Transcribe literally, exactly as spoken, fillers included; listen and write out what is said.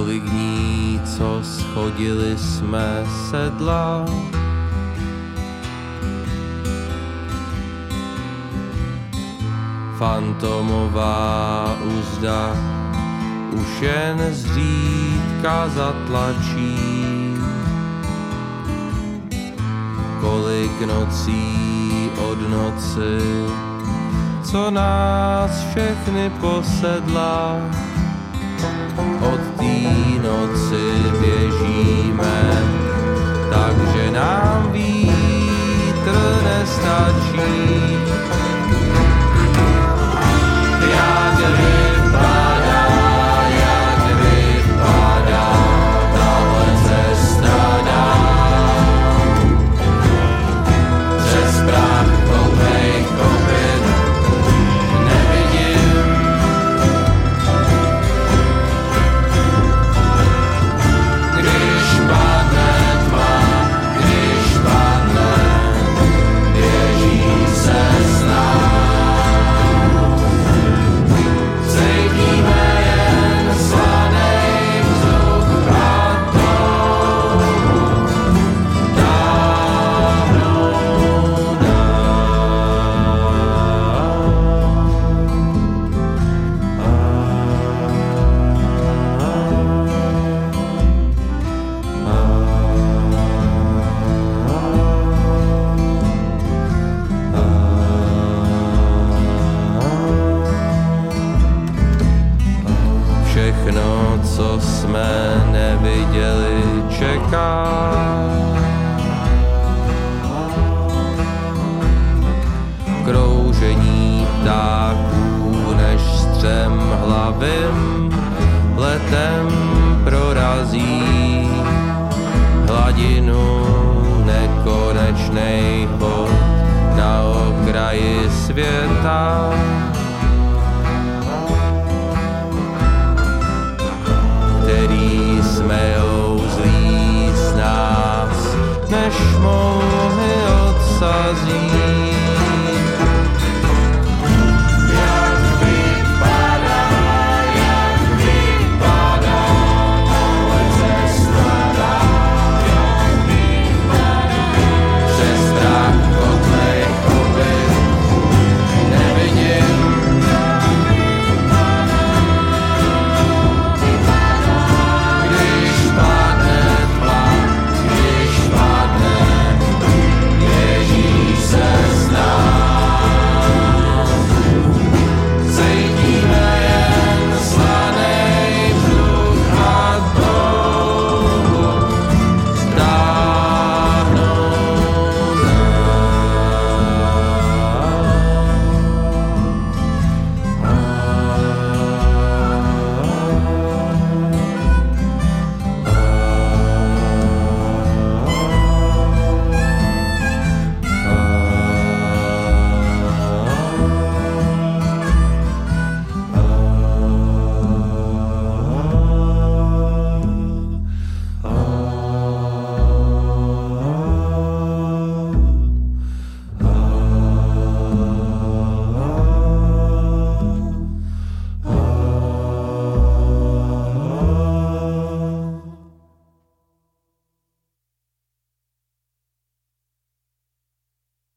Kolik dní, co schodili jsme sedla, fantomová uzda už jen zřídka zatlačí. Kolik nocí od noci, co nás všechny posedla, od té noci běžíme, takže nám vítr nestačí. Jak vypadá, jak vypadá tahle cesta dál, přes prach plnej kopyt nevidím. Když padne tma, když padne, běží se s námi. Všechno, co jsme neviděli, čeká. Kroužení ptáků, než střemhlavým letem prorazí hladinu nekonečných vod na okraji světa.